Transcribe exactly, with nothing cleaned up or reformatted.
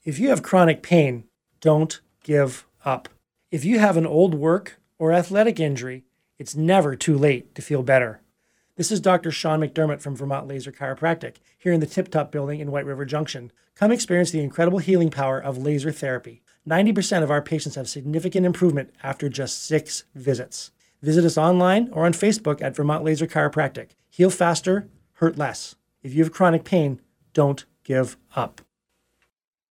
If you have chronic pain, don't give up. If you have an old work or athletic injury, it's never too late to feel better. This is Doctor Sean McDermott from Vermont Laser Chiropractic here in the Tip Top building in White River Junction. Come experience the incredible healing power of laser therapy. ninety percent of our patients have significant improvement after just six visits. Visit us online or on Facebook at Vermont Laser Chiropractic. Heal faster, hurt less. If you have chronic pain, don't give up.